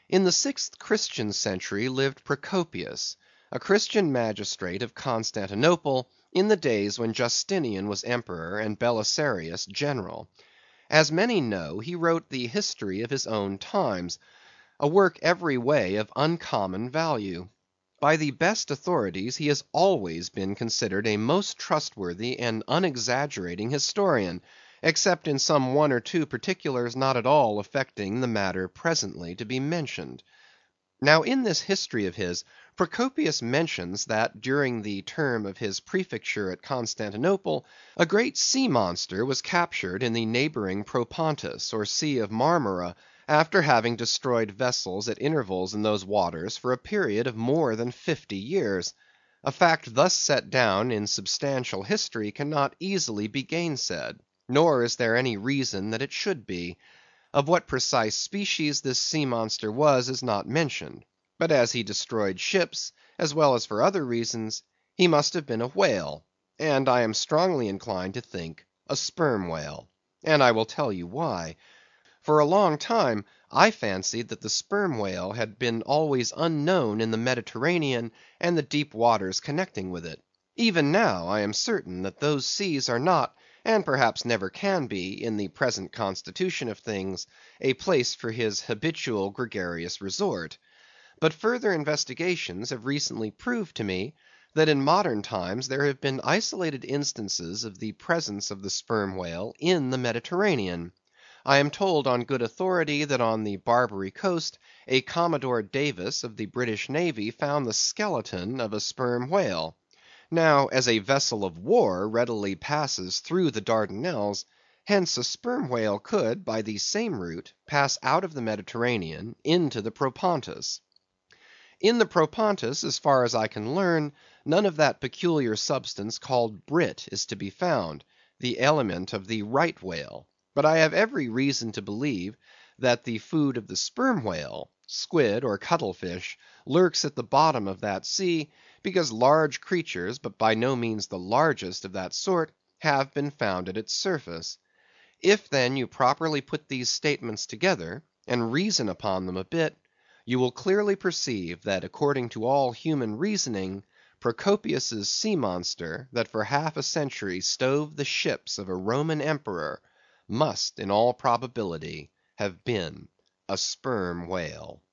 In the sixth Christian century lived Procopius, a Christian magistrate of Constantinople, in the days when Justinian was emperor and Belisarius general. As many know, he wrote the history of his own times, a work every way of uncommon value. By the best authorities he has always been considered a most trustworthy and unexaggerating historian, except in some one or two particulars not at all affecting the matter presently to be mentioned. Now in this history of his, Procopius mentions that during the term of his prefecture at Constantinople, a great sea monster was captured in the neighboring Propontis, or Sea of Marmora, after having destroyed vessels at intervals in those waters for a period of more than 50 years. A fact thus set down in substantial history cannot easily be gainsaid, nor is there any reason that it should be. Of what precise species this sea monster was is not mentioned; but as he destroyed ships, as well as for other reasons, he must have been a whale, and I am strongly inclined to think a sperm whale. And I will tell you why. For a long time I fancied that the sperm whale had been always unknown in the Mediterranean and the deep waters connecting with it. Even now I am certain that those seas are not, and perhaps never can be, in the present constitution of things, a place for his habitual gregarious resort. But further investigations have recently proved to me that in modern times there have been isolated instances of the presence of the sperm whale in the Mediterranean. I am told on good authority that on the Barbary coast a Commodore Davis of the British Navy found the skeleton of a sperm whale. Now, as a vessel of war readily passes through the Dardanelles, hence a sperm whale could, by the same route, pass out of the Mediterranean into the Propontis. In the Propontis, as far as I can learn, none of that peculiar substance called brit is to be found, the aliment of the right whale; but I have every reason to believe that the food of the sperm whale, squid or cuttle fish, lurks at the bottom of that sea, because large creatures, but by no means the largest of that sort, have been found at its surface. If then you properly put these statements together, and reason upon them a bit, you will clearly perceive that according to all human reasoning, Procopius's sea monster, that for half a century stove the ships of a Roman emperor, must in all probability have been a sperm whale.